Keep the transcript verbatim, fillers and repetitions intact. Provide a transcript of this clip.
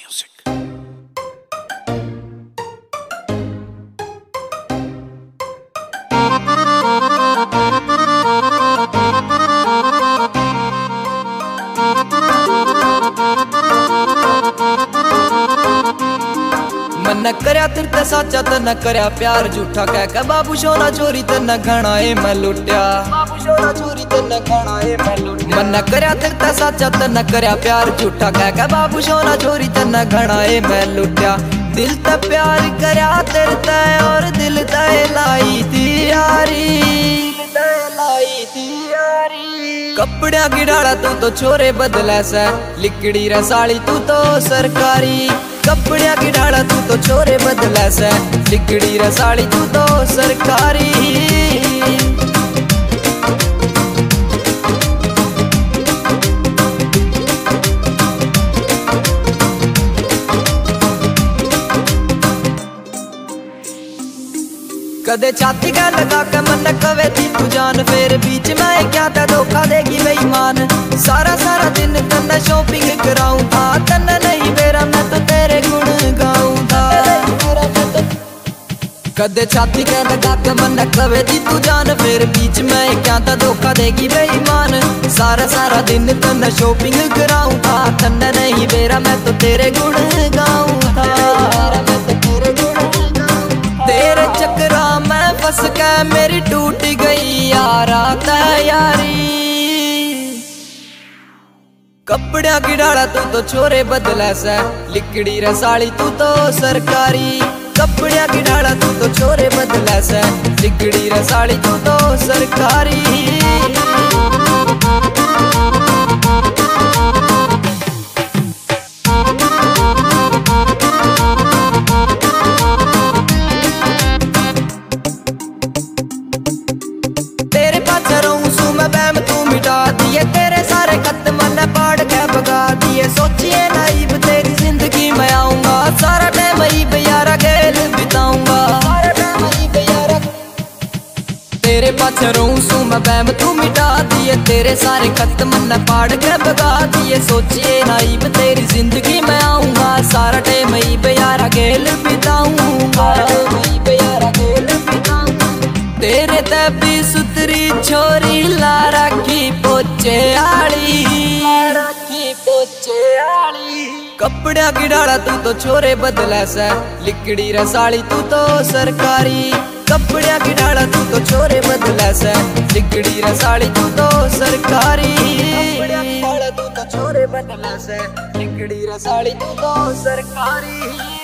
Music. मन न करया तेरे ते साचा ते न करया प्यार झूठा कह के बाबू सोना चोरी ते न घना ए मैं लुटिया बाबू सोना चोरी ते न घना ए मैं लुटिया मन न करया तेरे ते साचा ते न करया प्यार झूठा कह के बाबू सोना चोरी ते न घना ए मैं लुटिया दिल ते प्यार करया तेरे ते और दिल ते लाई थी यारी ते लाई थी यारी कपड़िया की डाला तू तो छोरे बदला से लिकड़ी रसाली तू तो सरकारी कपड़िया की डाला तू तो छोरे बदला से लिकड़ी रसाली तू तो सरकारी कदे छाती का लगा के मन कवे थी तू जान फिर बीच में क्या था धोखा देगी बेईमान सारा सारा दिन तन्ने शॉपिंग कराऊं था तन्ने नहीं मेरा मैं तो तेरे गुण गाऊं था कदे छाती का लगा के मन कवे थी तू जान फिर बीच में क्या था धोखा देगी बेईमान सारा सारा दिन तन्ने शॉपिंग कराऊं था तन्ने नहीं मेरा मैं तो तेरे गुण गाऊं था तेरे चक्रा में फंस के मेरी टूट गई यारा तैयारी कपड़िया की डाला तू तो छोरे बदला से लिकड़ी रसाली तू तो सरकारी कपड़िया की डाला तू तो छोरे बदला से लिकड़ी रसाली तू तो सरकारी तेरे सारे खत मन पाड़ के भगा दिए सोचिए नाइब तेरी जिंदगी में आऊंगा सारा टाइम ही बेयारा गेल बिताऊंगा तेरे पाछे रहूं सू मैं बैम तू मिटा दिए तेरे सारे खत मन पाड़ के भगा दिए सोचिए नाइब तेरी जिंदगी में आऊंगा सारा टाइम ही बेयारा गेल बिताऊंगा तेरे तभी सुतरी छोरी ला रखी पोचे आली रखी पोचे आली कपड़िया की डाला तू तो छोरे बदला से लिकड़ी रसाली तू तो सरकारी कपड़िया की डाला तू तो छोरे बदला से लिकड़ी रसाली तू तो सरकारी कपड़िया की डाला तू तो छोरे बदला से लिकड़ी रसाली तू तो सरकारी।